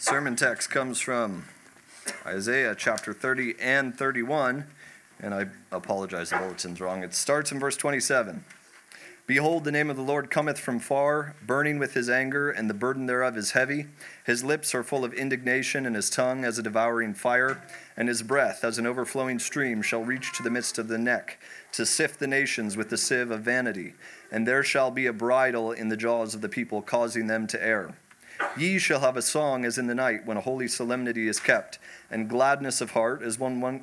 Sermon text comes from Isaiah chapter 30 and 31, and I apologize, the bulletin's wrong. It starts in verse 27. Behold, the name of the Lord cometh from far, burning with his anger, and the burden thereof is heavy. His lips are full of indignation, and his tongue as a devouring fire, and his breath as an overflowing stream shall reach to the midst of the neck, to sift the nations with the sieve of vanity. And there shall be a bridle in the jaws of the people, causing them to err. Ye shall have a song as in the night, when a holy solemnity is kept, and gladness of heart as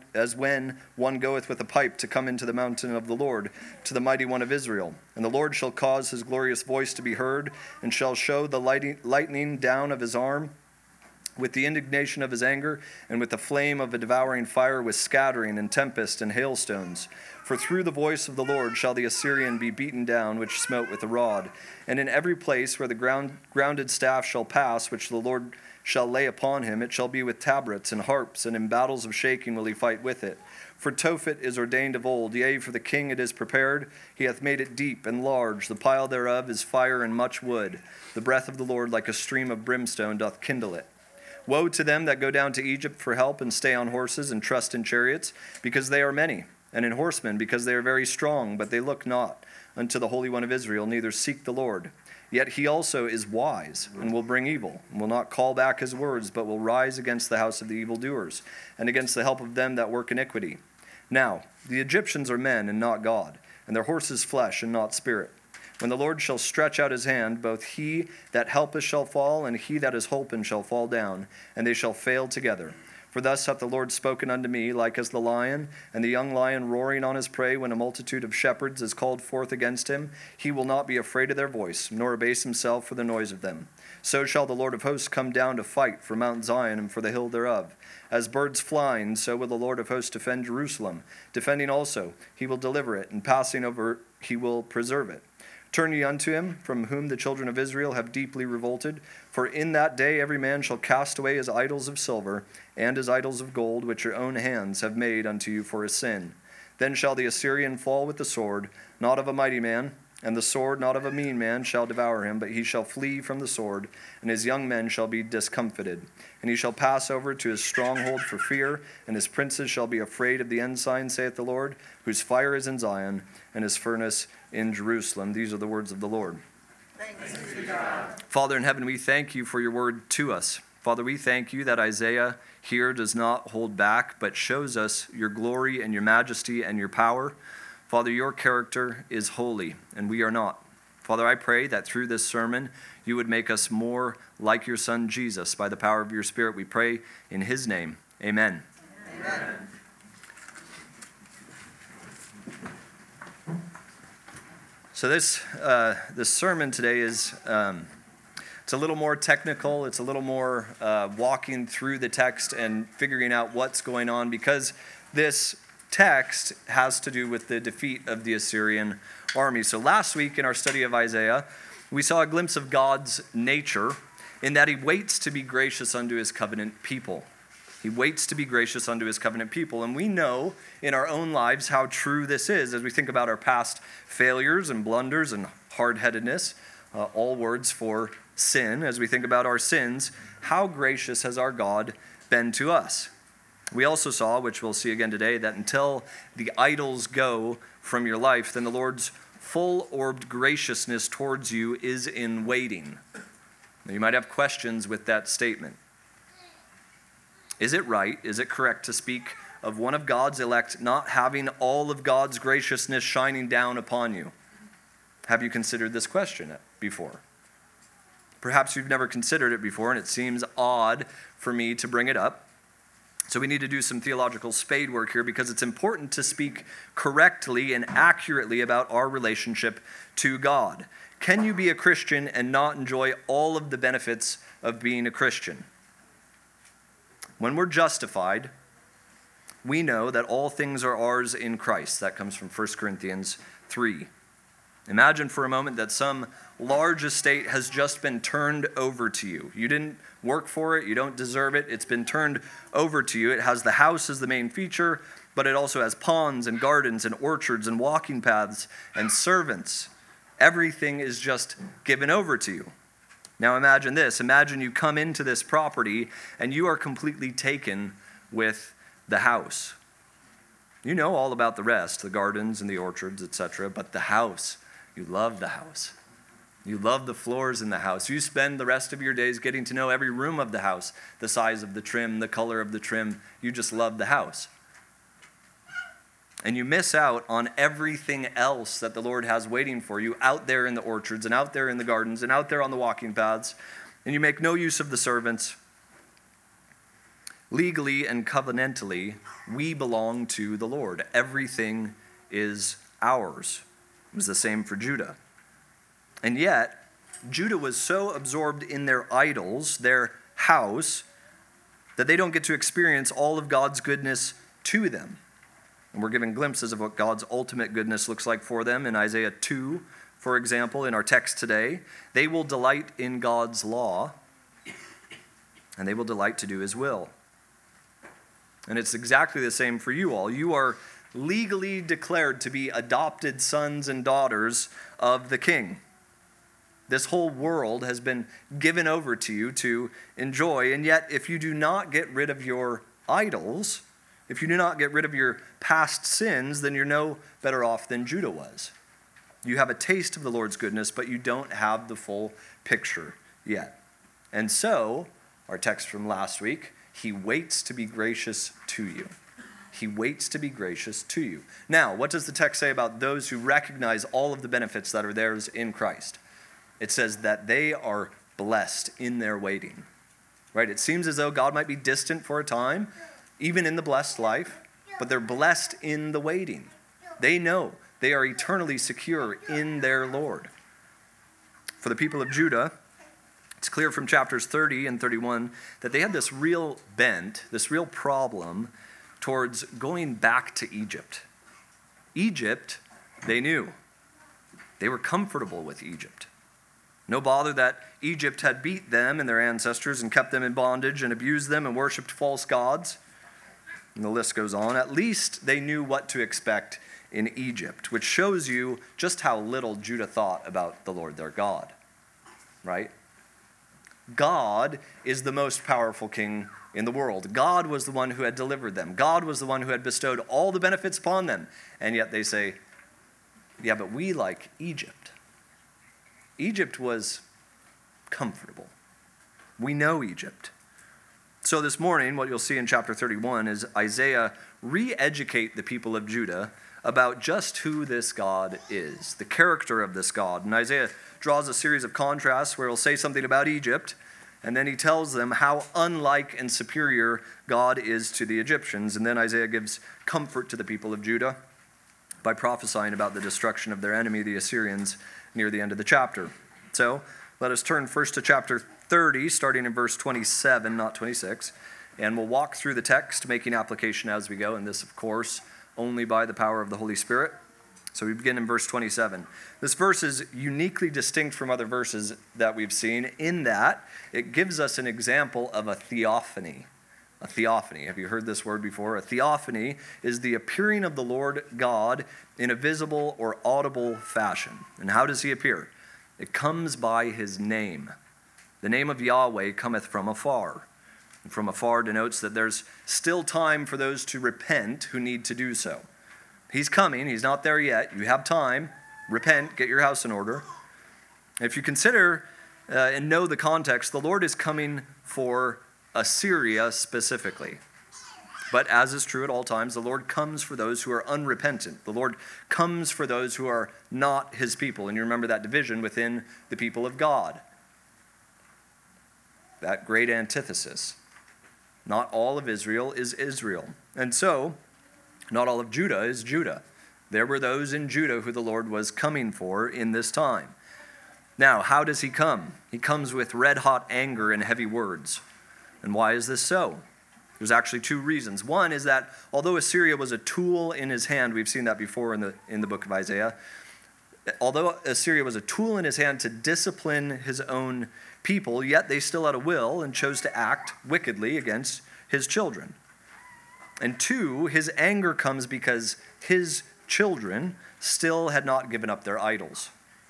when one goeth with a pipe to come into the mountain of the Lord, to the mighty one of Israel. And the Lord shall cause his glorious voice to be heard, and shall show the lightning down of his arm, with the indignation of his anger, and with the flame of a devouring fire, with scattering and tempest and hailstones. For through the voice of the Lord shall the Assyrian be beaten down, which smote with a rod. And in every place where the grounded staff shall pass, which the Lord shall lay upon him, it shall be with tabrets and harps, and in battles of shaking will he fight with it. For Tophet is ordained of old, yea, for the king it is prepared. He hath made it deep and large, the pile thereof is fire and much wood. The breath of the Lord like a stream of brimstone doth kindle it. Woe to them that go down to Egypt for help, and stay on horses, and trust in chariots, because they are many, and in horsemen, because they are very strong, but they look not unto the Holy One of Israel, neither seek the Lord. Yet he also is wise, and will bring evil, and will not call back his words, but will rise against the house of the evildoers, and against the help of them that work iniquity. Now the Egyptians are men, and not God, and their horses flesh, and not spirit. When the Lord shall stretch out his hand, both he that helpeth shall fall, and he that is holpen shall fall down, and they shall fail together. For thus hath the Lord spoken unto me, like as the lion, and the young lion roaring on his prey, when a multitude of shepherds is called forth against him. He will not be afraid of their voice, nor abase himself for the noise of them. So shall the Lord of hosts come down to fight for Mount Zion and for the hill thereof. As birds flying, so will the Lord of hosts defend Jerusalem. Defending also, he will deliver it, and passing over, he will preserve it. Turn ye unto him, from whom the children of Israel have deeply revolted. For in that day every man shall cast away his idols of silver, and his idols of gold, which your own hands have made unto you for a sin. Then shall the Assyrian fall with the sword, not of a mighty man, and the sword not of a mean man shall devour him, but he shall flee from the sword, and his young men shall be discomfited. And he shall pass over to his stronghold for fear, and his princes shall be afraid of the ensign, saith the Lord, whose fire is in Zion, and his furnace in Jerusalem. These are the words of the Lord. Thanks be to God. Father in heaven, we thank you for your word to us. Father, we thank you that Isaiah here does not hold back, but shows us your glory and your majesty and your power. Father, your character is holy, and we are not. Father, I pray that through this sermon, you would make us more like your Son, Jesus. By the power of your Spirit, we pray in his name. Amen. Amen. So this sermon today is it's a little more technical. It's a little more walking through the text and figuring out what's going on, because this text has to do with the defeat of the Assyrian army. So last week in our study of Isaiah, we saw a glimpse of God's nature in that he waits to be gracious unto his covenant people. He waits to be gracious unto his covenant people. And we know in our own lives how true this is as we think about our past failures and blunders and hard-headedness, all words for sin. As we think about our sins, how gracious has our God been to us? We also saw, which we'll see again today, that until the idols go from your life, then the Lord's full-orbed graciousness towards you is in waiting. Now, you might have questions with that statement. Is it right, is it correct to speak of one of God's elect not having all of God's graciousness shining down upon you? Have you considered this question before? Perhaps you've never considered it before, and it seems odd for me to bring it up. So we need to do some theological spade work here, because it's important to speak correctly and accurately about our relationship to God. Can you be a Christian and not enjoy all of the benefits of being a Christian? When we're justified, we know that all things are ours in Christ. That comes from 1 Corinthians 3. Imagine for a moment that some large estate has just been turned over to you. You didn't work for it. You don't deserve it. It's been turned over to you. It has the house as the main feature, but it also has ponds and gardens and orchards and walking paths and servants. Everything is just given over to you. Now imagine this. Imagine you come into this property and you are completely taken with the house. You know all about the rest, the gardens and the orchards, etc., but the house, you love the house. You love the floors in the house. You spend the rest of your days getting to know every room of the house, the size of the trim, the color of the trim. You just love the house. And you miss out on everything else that the Lord has waiting for you out there in the orchards and out there in the gardens and out there on the walking paths. And you make no use of the servants. Legally and covenantally, we belong to the Lord. Everything is ours. It was the same for Judah. And yet, Judah was so absorbed in their idols, their house, that they don't get to experience all of God's goodness to them. And we're given glimpses of what God's ultimate goodness looks like for them in Isaiah 2, for example, in our text today. They will delight in God's law, and they will delight to do his will. And it's exactly the same for you all. You are legally declared to be adopted sons and daughters of the King. This whole world has been given over to you to enjoy, and yet if you do not get rid of your idols, if you do not get rid of your past sins, then you're no better off than Judah was. You have a taste of the Lord's goodness, but you don't have the full picture yet. And so, our text from last week, he waits to be gracious to you. He waits to be gracious to you. Now, what does the text say about those who recognize all of the benefits that are theirs in Christ? It says that they are blessed in their waiting. Right? It seems as though God might be distant for a time, even in the blessed life, but they're blessed in the waiting. They know they are eternally secure in their Lord. For the people of Judah, it's clear from chapters 30 and 31 that they had this real bent, this real problem towards going back to Egypt. Egypt, they knew. They were comfortable with Egypt. No bother that Egypt had beat them and their ancestors and kept them in bondage and abused them and worshipped false gods. And the list goes on. At least they knew what to expect in Egypt, which shows you just how little Judah thought about the Lord their God. Right? God is the most powerful king in the world. God was the one who had delivered them. God was the one who had bestowed all the benefits upon them. And yet they say, yeah, but we like Egypt. Egypt was comfortable. We know Egypt. So this morning, what you'll see in chapter 31 is Isaiah re-educate the people of Judah about just who this God is, the character of this God. And Isaiah draws a series of contrasts where he'll say something about Egypt, and then he tells them how unlike and superior God is to the Egyptians. And then Isaiah gives comfort to the people of Judah by prophesying about the destruction of their enemy, the Assyrians, near the end of the chapter. So let us turn first to chapter 30, starting in verse 27, not 26, and we'll walk through the text, making application as we go, and this, of course, only by the power of the Holy Spirit. So we begin in verse 27. This verse is uniquely distinct from other verses that we've seen in that it gives us an example of a theophany. A theophany. Have you heard this word before? A theophany is the appearing of the Lord God in a visible or audible fashion. And how does he appear? It comes by his name. The name of Yahweh cometh from afar. And from afar denotes that there's still time for those to repent who need to do so. He's coming. He's not there yet. You have time. Repent. Get your house in order. If you consider and know the context, the Lord is coming for Assyria specifically. But as is true at all times, the Lord comes for those who are unrepentant. The Lord comes for those who are not his people. And you remember that division within the people of God. That great antithesis. Not all of Israel is Israel. And so, not all of Judah is Judah. There were those in Judah who the Lord was coming for in this time. Now, how does he come? He comes with red-hot anger and heavy words. And why is this so? There's actually two reasons. One is that although Assyria was a tool in his hand, we've seen that before in the book of Isaiah, although Assyria was a tool in his hand to discipline his own people, yet they still had a will and chose to act wickedly against his children. And two, his anger comes because his children still had not given up their idols.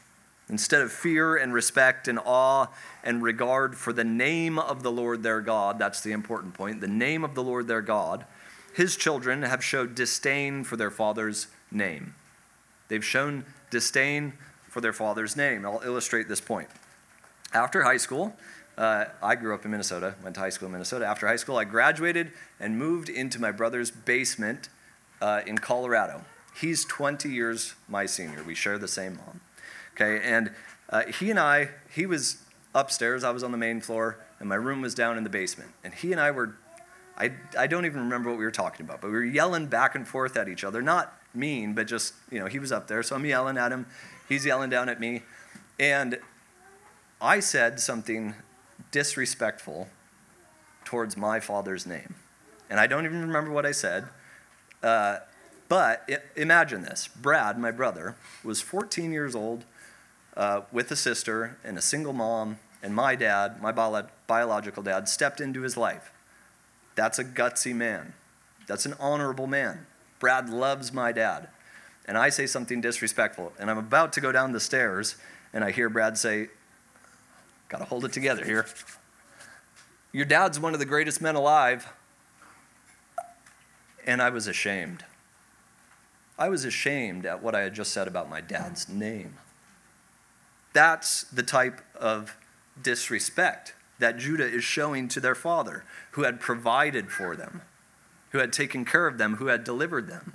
Instead of fear and respect and awe and regard for the name of the Lord their God, that's the important point, the name of the Lord their God, his children have showed disdain for their father's name. They've shown disdain for their father's name. I'll illustrate this point. After high school, I grew up in Minnesota, went to high school in Minnesota. After high school, I graduated and moved into my brother's basement in Colorado. He's 20 years my senior. We share the same mom. Okay, and he was upstairs, I was on the main floor, and my room was down in the basement. And he and I were, I don't even remember what we were talking about, but we were yelling back and forth at each other. Not mean, but just, he was up there, so I'm yelling at him. He's yelling down at me. And I said something disrespectful towards my father's name. And I don't even remember what I said. But imagine this. Brad, my brother, was 14 years old with a sister and a single mom, and my dad, my biological dad, stepped into his life. That's a gutsy man. That's an honorable man. Brad loves my dad. And I say something disrespectful, and I'm about to go down the stairs, and I hear Brad say, "Gotta hold it together here. Your dad's one of the greatest men alive." And I was ashamed. I was ashamed at what I had just said about my dad's name. That's the type of disrespect that Judah is showing to their father, who had provided for them, who had taken care of them, who had delivered them.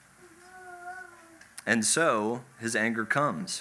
And so his anger comes.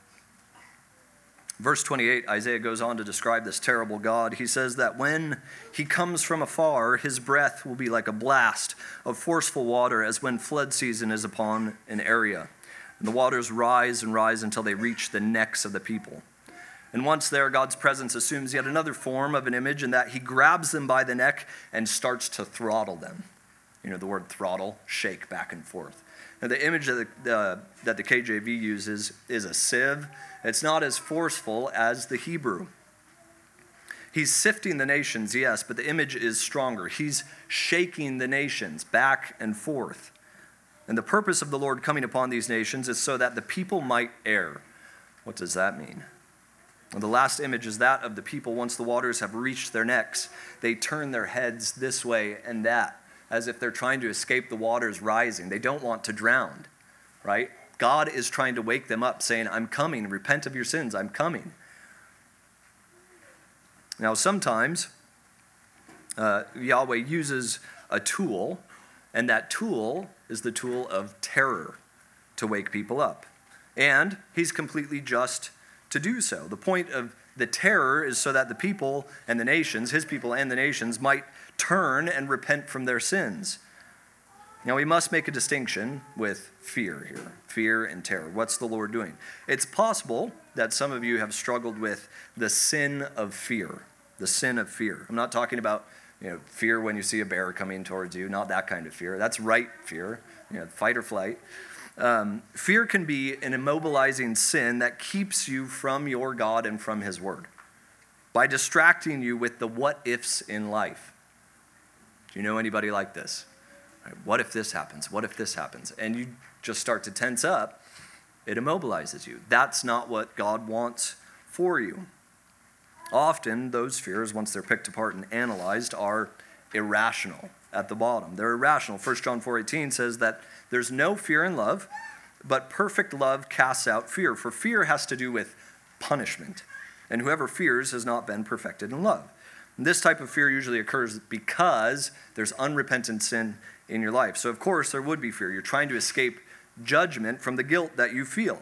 Verse 28, Isaiah goes on to describe this terrible God. He says that when he comes from afar, his breath will be like a blast of forceful water, as when flood season is upon an area. And the waters rise and rise until they reach the necks of the people. And once there, God's presence assumes yet another form of an image, in that he grabs them by the neck and starts to throttle them. The word throttle, shake back and forth. Now, the image that the KJV uses is a sieve. It's not as forceful as the Hebrew. He's sifting the nations, yes, but the image is stronger. He's shaking the nations back and forth. And the purpose of the Lord coming upon these nations is so that the people might err. What does that mean? Well, the last image is that of the people once the waters have reached their necks. They turn their heads this way and that, as if they're trying to escape the waters rising. They don't want to drown, right? God is trying to wake them up, saying, "I'm coming. Repent of your sins. I'm coming." Now, sometimes Yahweh uses a tool, and that tool is the tool of terror to wake people up. And he's completely just to do so. The point of the terror is so that the people and the nations, his people and the nations, might turn and repent from their sins. Now, we must make a distinction with fear here. Fear and terror. What's the Lord doing? It's possible that some of you have struggled with the sin of fear. The sin of fear. I'm not talking about fear when you see a bear coming towards you. Not that kind of fear. That's right fear. Fight or flight. Fear can be an immobilizing sin that keeps you from your God and from his word by distracting you with the what-ifs in life. Do you know anybody like this? What if this happens? What if this happens? And you just start to tense up. It immobilizes you. That's not what God wants for you. Often, those fears, once they're picked apart and analyzed, are irrational at the bottom. They're irrational. 1 John 4:18 says that there's no fear in love, but perfect love casts out fear. For fear has to do with punishment. And whoever fears has not been perfected in love. And this type of fear usually occurs because there's unrepentant sin in your life. So of course there would be fear. You're trying to escape judgment from the guilt that you feel.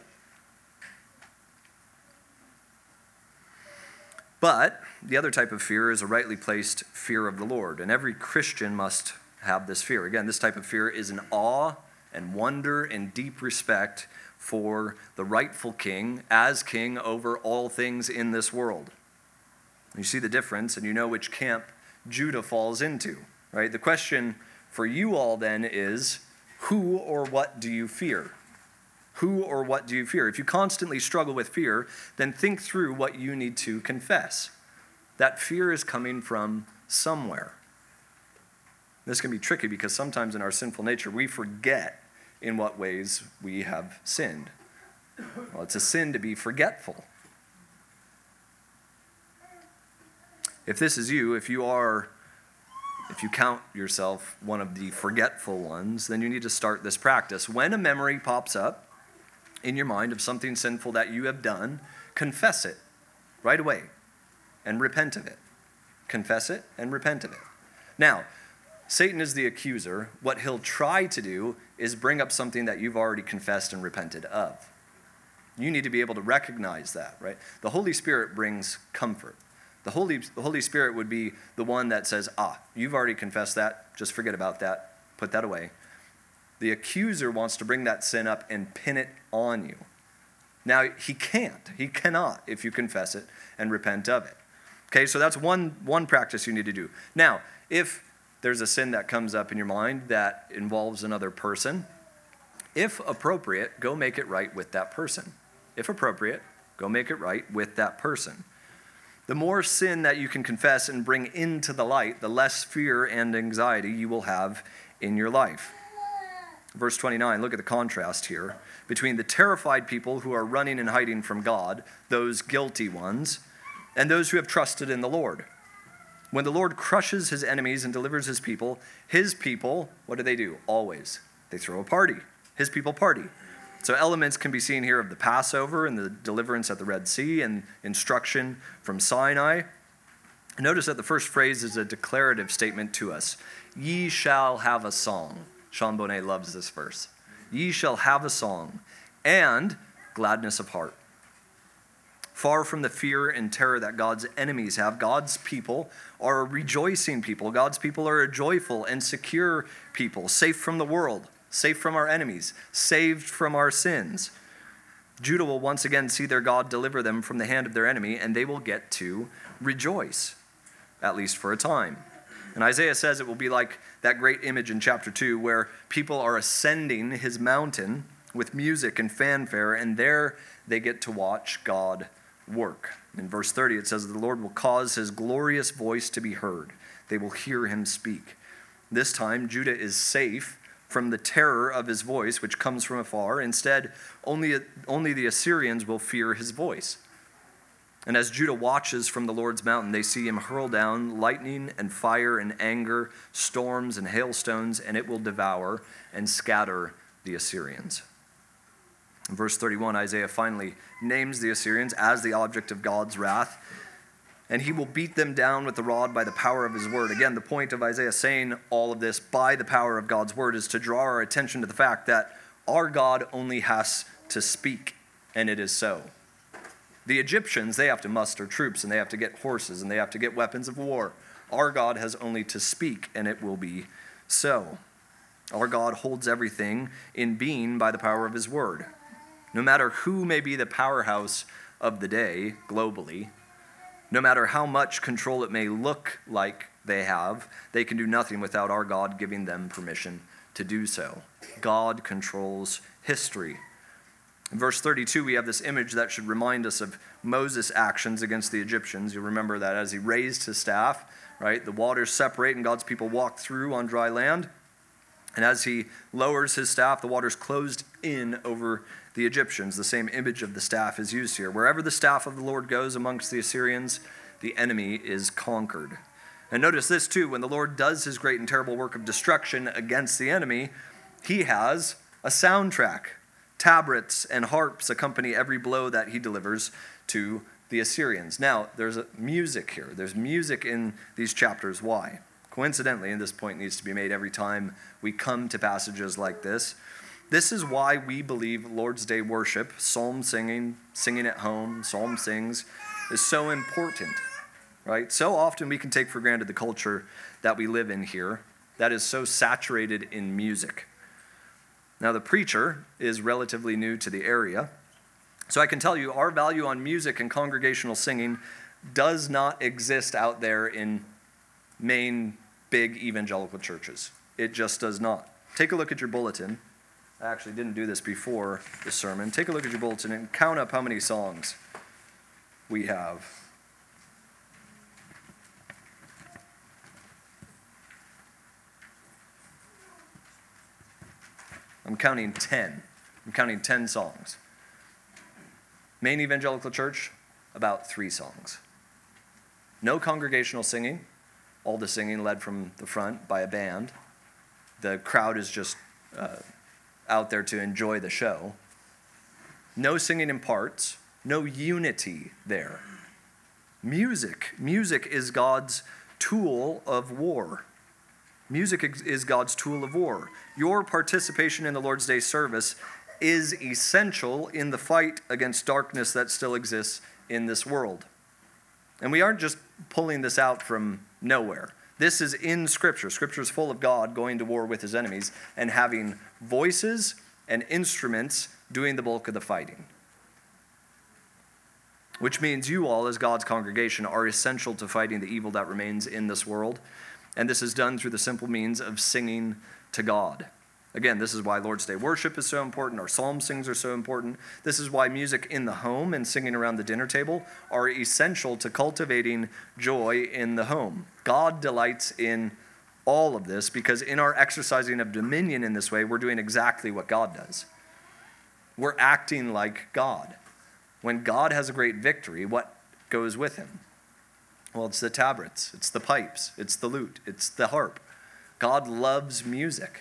But the other type of fear is a rightly placed fear of the Lord. And every Christian must have this fear. Again, this type of fear is an awe and wonder and deep respect for the rightful king as king over all things in this world. You see the difference, and you know which camp Judah falls into, right? The question for you all then is, who or what do you fear? Who or what do you fear? If you constantly struggle with fear, then think through what you need to confess. That fear is coming from somewhere. This can be tricky because sometimes in our sinful nature, we forget in what ways we have sinned. Well, it's a sin to be forgetful. If this is you, if you count yourself one of the forgetful ones, then you need to start this practice. When a memory pops up in your mind of something sinful that you have done, confess it right away and repent of it. Confess it and repent of it. Now, Satan is the accuser. What he'll try to do is bring up something that you've already confessed and repented of. You need to be able to recognize that, right? The Holy Spirit brings comfort. The Holy Spirit would be the one that says, you've already confessed that, just forget about that, put that away. The accuser wants to bring that sin up and pin it on you. Now, he cannot if you confess it and repent of it. Okay, so that's one practice you need to do. Now, if there's a sin that comes up in your mind that involves another person, if appropriate, go make it right with that person. If appropriate, go make it right with that person. The more sin that you can confess and bring into the light, the less fear and anxiety you will have in your life. Verse 29, look at the contrast here between the terrified people who are running and hiding from God, those guilty ones, and those who have trusted in the Lord. When the Lord crushes his enemies and delivers his people, what do? Always. They throw a party. His people party. So elements can be seen here of the Passover and the deliverance at the Red Sea and instruction from Sinai. Notice that the first phrase is a declarative statement to us. Ye shall have a song. Sean Bonet loves this verse. Ye shall have a song and gladness of heart. Far from the fear and terror that God's enemies have, God's people are a rejoicing people. God's people are a joyful and secure people, safe from the world, safe from our enemies, saved from our sins. Judah will once again see their God deliver them from the hand of their enemy, and they will get to rejoice, at least for a time. And Isaiah says it will be like that great image in chapter 2 where people are ascending his mountain with music and fanfare, and there they get to watch God work. In verse 30 it says, the Lord will cause his glorious voice to be heard. They will hear him speak. This time Judah is safe from the terror of his voice, which comes from afar. Instead, only the Assyrians will fear his voice. And as Judah watches from the Lord's mountain, they see him hurl down lightning and fire and anger, storms and hailstones, and it will devour and scatter the Assyrians. In verse 31, Isaiah finally names the Assyrians as the object of God's wrath, and he will beat them down with the rod by the power of his word. Again, the point of Isaiah saying all of this by the power of God's word is to draw our attention to the fact that our God only has to speak, and it is so. The Egyptians, they have to muster troops, and they have to get horses, and they have to get weapons of war. Our God has only to speak, and it will be so. Our God holds everything in being by the power of his word. No matter who may be the powerhouse of the day globally, no matter how much control it may look like they have, they can do nothing without our God giving them permission to do so. God controls history. In verse 32, we have this image that should remind us of Moses' actions against the Egyptians. You remember that as he raised his staff, right? The waters separate and God's people walk through on dry land. And as he lowers his staff, the waters closed in over the Egyptians. The same image of the staff is used here. Wherever the staff of the Lord goes amongst the Assyrians, the enemy is conquered. And notice this too, when the Lord does his great and terrible work of destruction against the enemy, he has a soundtrack. Tabrets and harps accompany every blow that he delivers to the Assyrians. Now, there's music here. There's music in these chapters. Why? Coincidentally, and this point needs to be made every time we come to passages like this, this is why we believe Lord's Day worship, psalm singing, singing at home, psalm sings, is so important, right? So often we can take for granted the culture that we live in here that is so saturated in music. Now, the preacher is relatively new to the area, so I can tell you our value on music and congregational singing does not exist out there in main big evangelical churches. It just does not. Take a look at your bulletin. I actually didn't do this before the sermon. Take a look at your bulletin and count up how many songs we have. I'm counting 10. I'm counting 10 songs. Main Evangelical Church, about 3 songs. No congregational singing, all the singing led from the front by a band. The crowd is just out there to enjoy the show. No singing in parts, no unity there. Music is God's tool of war. Music is God's tool of war. Your participation in the Lord's Day service is essential in the fight against darkness that still exists in this world. And we aren't just pulling this out from nowhere. This is in Scripture. Scripture is full of God going to war with his enemies and having voices and instruments doing the bulk of the fighting. Which means you all, as God's congregation, are essential to fighting the evil that remains in this world. And this is done through the simple means of singing to God. Again, this is why Lord's Day worship is so important. Our psalm sings are so important. This is why music in the home and singing around the dinner table are essential to cultivating joy in the home. God delights in all of this because in our exercising of dominion in this way, we're doing exactly what God does. We're acting like God. When God has a great victory, what goes with him? Well, it's the tabrets, it's the pipes, it's the lute, it's the harp. God loves music.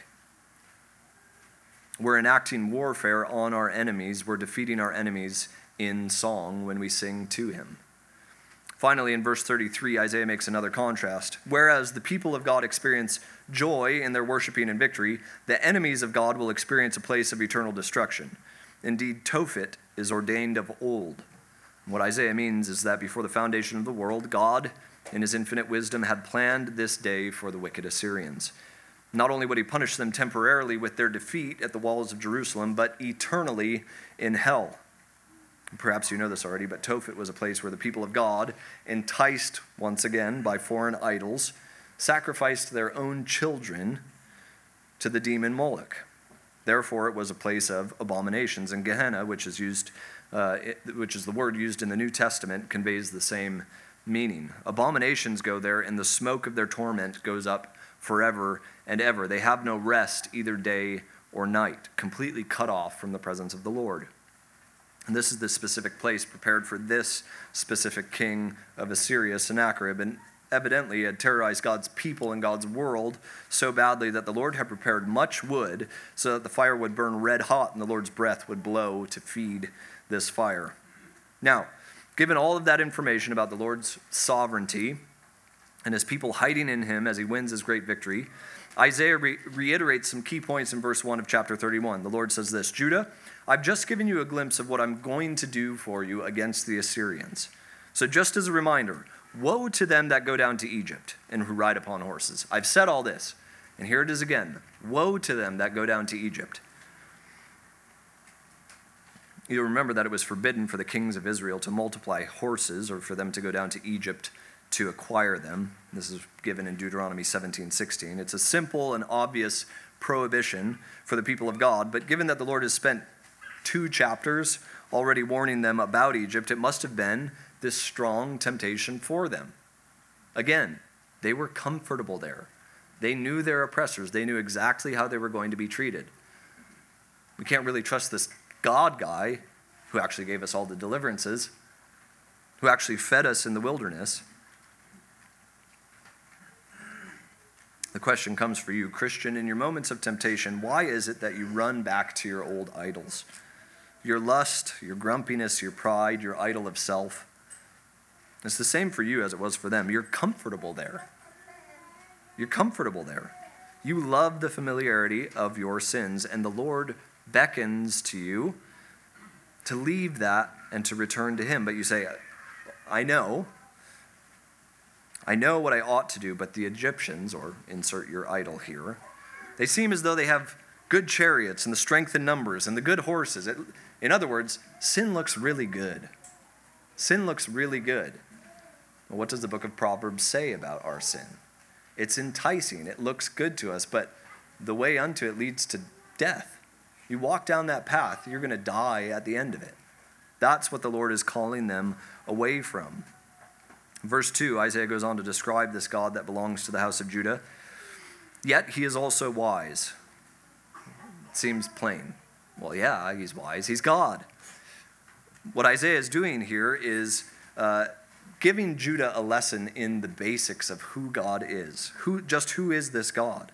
We're enacting warfare on our enemies. We're defeating our enemies in song when we sing to him. Finally, in verse 33, Isaiah makes another contrast. Whereas the people of God experience joy in their worshiping and victory, the enemies of God will experience a place of eternal destruction. Indeed, Tophet is ordained of old. What Isaiah means is that before the foundation of the world, God, in his infinite wisdom, had planned this day for the wicked Assyrians. Not only would he punish them temporarily with their defeat at the walls of Jerusalem, but eternally in hell. Perhaps you know this already, but Tophet was a place where the people of God, enticed once again by foreign idols, sacrificed their own children to the demon Moloch. Therefore, it was a place of abominations, and Gehenna, which is the word used in the New Testament, conveys the same meaning. Abominations go there, and the smoke of their torment goes up forever and ever. They have no rest either day or night, completely cut off from the presence of the Lord. And this is the specific place prepared for this specific king of Assyria, Sennacherib, and evidently had terrorized God's people and God's world so badly that the Lord had prepared much wood so that the fire would burn red hot and the Lord's breath would blow to feed this fire. Now, given all of that information about the Lord's sovereignty and his people hiding in him as he wins his great victory, Isaiah reiterates some key points in verse 1 of chapter 31. The Lord says this, Judah, I've just given you a glimpse of what I'm going to do for you against the Assyrians. So just as a reminder, woe to them that go down to Egypt and who ride upon horses. I've said all this, and here it is again. Woe to them that go down to Egypt. You'll remember that it was forbidden for the kings of Israel to multiply horses or for them to go down to Egypt to acquire them. This is given in Deuteronomy 17:16. It's a simple and obvious prohibition for the people of God, but given that the Lord has spent 2 chapters already warning them about Egypt, it must have been this strong temptation for them. Again, they were comfortable there. They knew their oppressors. They knew exactly how they were going to be treated. We can't really trust this God guy who actually gave us all the deliverances, who actually fed us in the wilderness. The question comes for you, Christian, in your moments of temptation, why is it that you run back to your old idols? Your lust, your grumpiness, your pride, your idol of self. It's the same for you as it was for them. You're comfortable there. You're comfortable there. You love the familiarity of your sins, and the Lord beckons to you to leave that and to return to him. But you say, I know what I ought to do, but the Egyptians, or insert your idol here, they seem as though they have good chariots and the strength in numbers and the good horses. In other words, sin looks really good. Sin looks really good. Well, what does the book of Proverbs say about our sin? It's enticing. It looks good to us, but the way unto it leads to death. You walk down that path, you're going to die at the end of it. That's what the Lord is calling them away from. Verse 2, Isaiah goes on to describe this God that belongs to the house of Judah. Yet he is also wise. It seems plain. Well, yeah, he's wise. He's God. What Isaiah is doing here is giving Judah a lesson in the basics of who God is. Who is this God?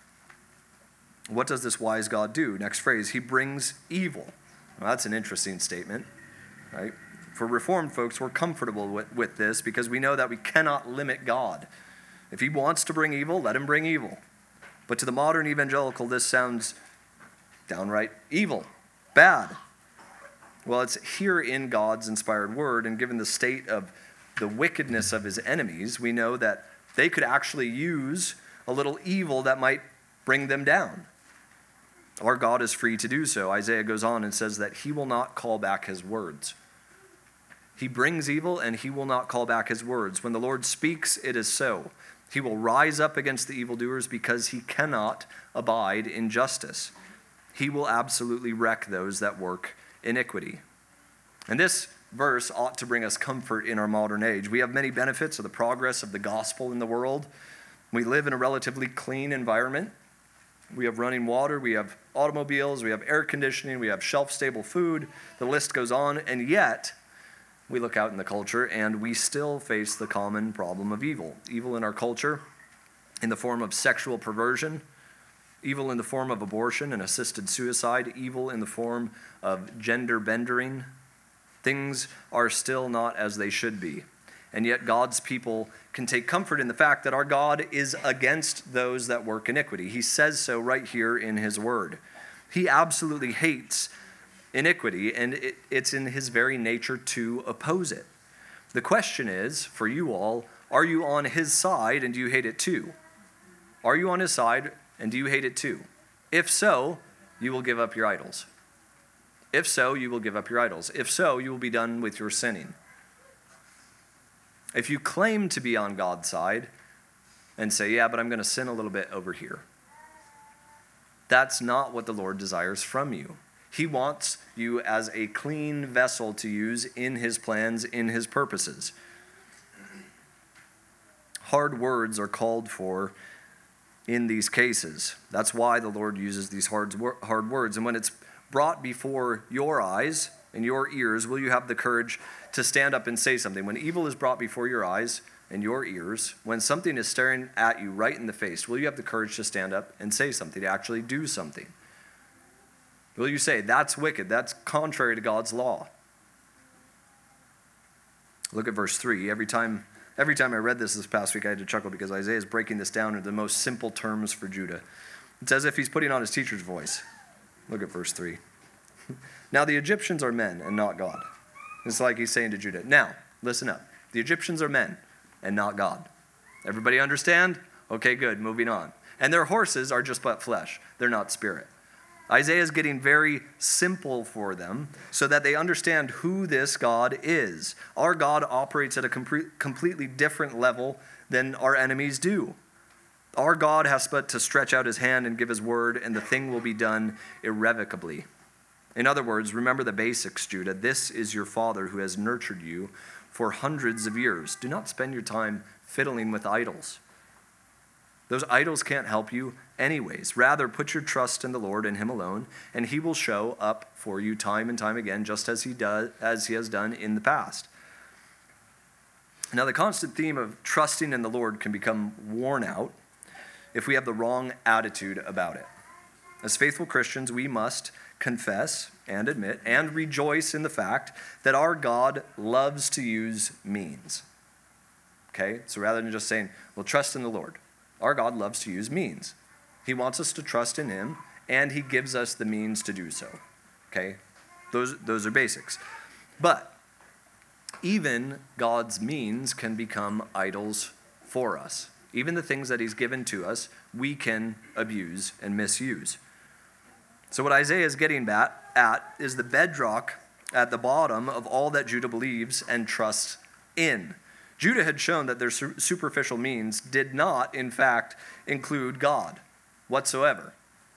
What does this wise God do? Next phrase, he brings evil. Well, that's an interesting statement, right? For Reformed folks, we're comfortable with this because we know that we cannot limit God. If he wants to bring evil, let him bring evil. But to the modern evangelical, this sounds downright evil, bad. Well, it's here in God's inspired word, and given the state of the wickedness of his enemies, we know that they could actually use a little evil that might bring them down. Our God is free to do so. Isaiah goes on and says that he will not call back his words. He brings evil and he will not call back his words. When the Lord speaks, it is so. He will rise up against the evildoers because he cannot abide in justice. He will absolutely wreck those that work iniquity. And this verse ought to bring us comfort in our modern age. We have many benefits of the progress of the gospel in the world. We live in a relatively clean environment. We have running water, we have automobiles, we have air conditioning, we have shelf-stable food. The list goes on, and yet we look out in the culture and we still face the common problem of evil. Evil in our culture in the form of sexual perversion, evil in the form of abortion and assisted suicide, evil in the form of gender bendering. Things are still not as they should be. And yet God's people can take comfort in the fact that our God is against those that work iniquity. He says so right here in his word. He absolutely hates iniquity, and it's in his very nature to oppose it. The question is, for you all, are you on his side and do you hate it too? Are you on his side and do you hate it too? If so, you will give up your idols. If so, you will give up your idols. If so, you will be done with your sinning. If you claim to be on God's side and say, yeah, but I'm going to sin a little bit over here, that's not what the Lord desires from you. He wants you as a clean vessel to use in his plans, in his purposes. Hard words are called for in these cases. That's why the Lord uses these hard words. And when it's brought before your eyes and your ears, will you have the courage to stand up and say something? When evil is brought before your eyes and your ears, when something is staring at you right in the face, will you have the courage to stand up and say something, to actually do something? Will you say, that's wicked, that's contrary to God's law? Look at verse 3. Every time I read this past week, I had to chuckle because Isaiah is breaking this down into the most simple terms for Judah. It's as if he's putting on his teacher's voice. Look at verse 3. Now the Egyptians are men and not God. It's like he's saying to Judah, now, listen up. The Egyptians are men and not God. Everybody understand? Okay, good, moving on. And their horses are just but flesh. They're not spirit. Isaiah is getting very simple for them so that they understand who this God is. Our God operates at a completely different level than our enemies do. Our God has but to stretch out his hand and give his word, and the thing will be done irrevocably. In other words, remember the basics, Judah. This is your father who has nurtured you for hundreds of years. Do not spend your time fiddling with idols. Those idols can't help you anyways. Rather, put your trust in the Lord and him alone, and he will show up for you time and time again, just as he has done in the past. Now, the constant theme of trusting in the Lord can become worn out if we have the wrong attitude about it. As faithful Christians, we must confess and admit and rejoice in the fact that our God loves to use means. Okay? So rather than just saying, well, trust in the Lord, our God loves to use means. He wants us to trust in him, and he gives us the means to do so. Okay? Those are basics. But even God's means can become idols for us. Even the things that he's given to us, we can abuse and misuse. So what Isaiah is getting at is the bedrock at the bottom of all that Judah believes and trusts in. Judah had shown that their superficial means did not, in fact, include God whatsoever.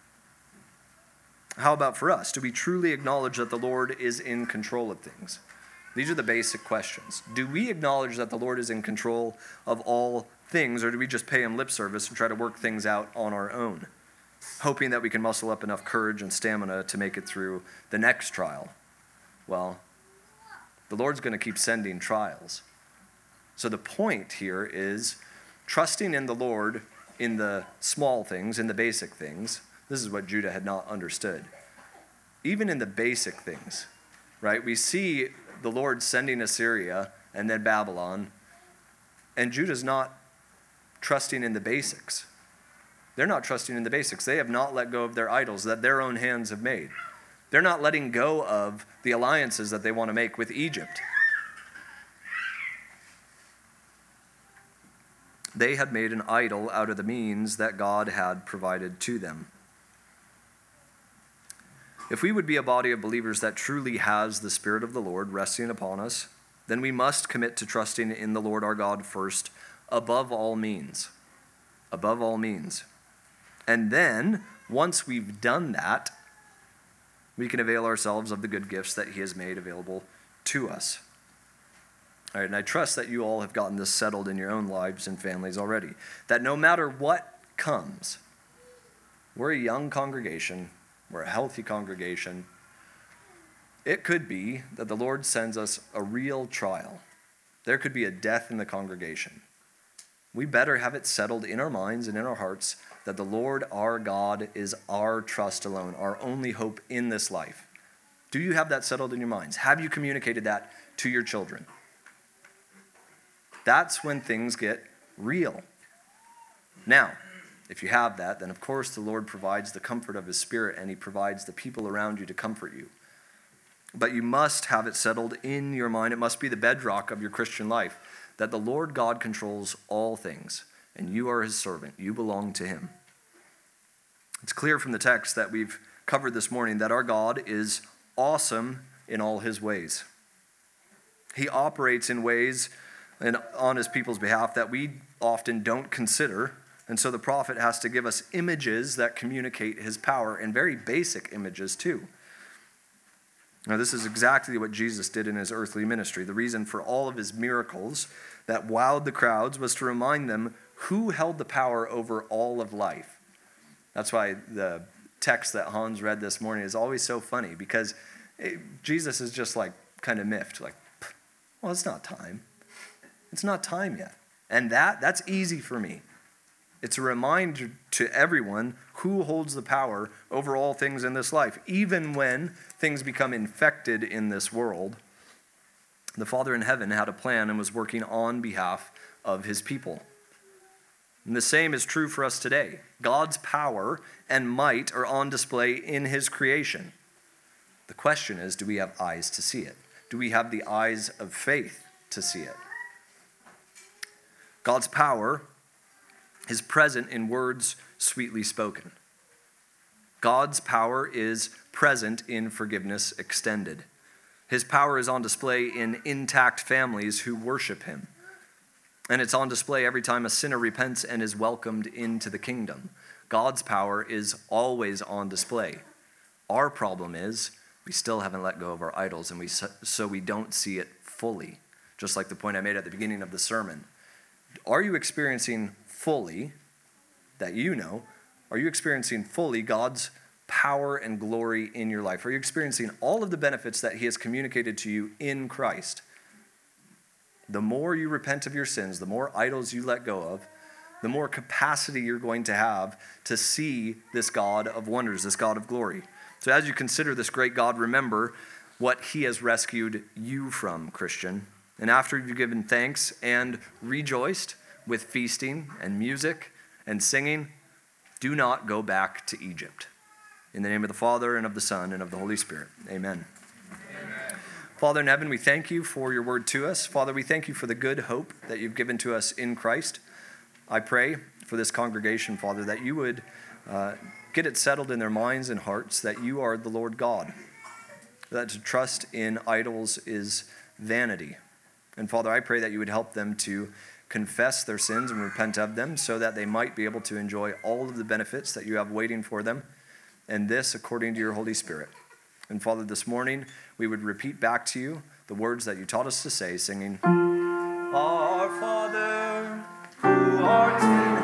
How about for us? Do we truly acknowledge that the Lord is in control of things? These are the basic questions. Do we acknowledge that the Lord is in control of all things, or do we just pay him lip service and try to work things out on our own, hoping that we can muscle up enough courage and stamina to make it through the next trial? Well, The Lord's going to keep sending trials. So the point here is trusting in the Lord in the small things, in the basic things. This is what Judah had not understood. Even in the basic things, right? We see the Lord sending Assyria and then Babylon, and Judah's not trusting in the basics. They're not trusting in the basics. They have not let go of their idols that their own hands have made. They're not letting go of the alliances that they want to make with Egypt. They had made an idol out of the means that God had provided to them. If we would be a body of believers that truly has the Spirit of the Lord resting upon us, then we must commit to trusting in the Lord our God first, above all means. Above all means. And then, once we've done that, we can avail ourselves of the good gifts that he has made available to us. All right, and I trust that you all have gotten this settled in your own lives and families already. That no matter what comes, we're a young congregation, we're a healthy congregation. It could be that the Lord sends us a real trial. There could be a death in the congregation. We better have it settled in our minds and in our hearts that the Lord our God is our trust alone, our only hope in this life. Do you have that settled in your minds? Have you communicated that to your children? That's when things get real. Now, if you have that, then of course the Lord provides the comfort of his Spirit, and he provides the people around you to comfort you. But you must have it settled in your mind. It must be the bedrock of your Christian life that the Lord God controls all things, and you are his servant. You belong to him. It's clear from the text that we've covered this morning that our God is awesome in all his ways. He operates in ways and on his people's behalf that we often don't consider. And so the prophet has to give us images that communicate his power, and very basic images too. Now, this is exactly what Jesus did in his earthly ministry. The reason for all of his miracles that wowed the crowds was to remind them who held the power over all of life. That's why the text that Hans read this morning is always so funny, because Jesus is just like kind of miffed, like, well, it's not time. It's not time yet. And that's easy for me. It's a reminder to everyone who holds the power over all things in this life. Even when things become infected in this world, the Father in heaven had a plan and was working on behalf of his people. And the same is true for us today. God's power and might are on display in his creation. The question is, do we have eyes to see it? Do we have the eyes of faith to see it? God's power is present in words sweetly spoken. God's power is present in forgiveness extended. His power is on display in intact families who worship him. And it's on display every time a sinner repents and is welcomed into the kingdom. God's power is always on display. Our problem is we still haven't let go of our idols, and so we don't see it fully. Just like the point I made at the beginning of the sermon. Are you experiencing fully, that you know, are you experiencing fully God's power and glory in your life? Are you experiencing all of the benefits that he has communicated to you in Christ? The more you repent of your sins, the more idols you let go of, the more capacity you're going to have to see this God of wonders, this God of glory. So as you consider this great God, remember what he has rescued you from, Christian. And after you've given thanks and rejoiced with feasting and music and singing, do not go back to Egypt. In the name of the Father, and of the Son, and of the Holy Spirit. Amen. Amen. Father in heaven, we thank you for your word to us. Father, we thank you for the good hope that you've given to us in Christ. I pray for this congregation, Father, that you would get it settled in their minds and hearts that you are the Lord God, that to trust in idols is vanity. And Father, I pray that you would help them to confess their sins and repent of them so that they might be able to enjoy all of the benefits that you have waiting for them, and this according to your Holy Spirit. And Father, this morning we would repeat back to you the words that you taught us to say, singing, Our Father, who art in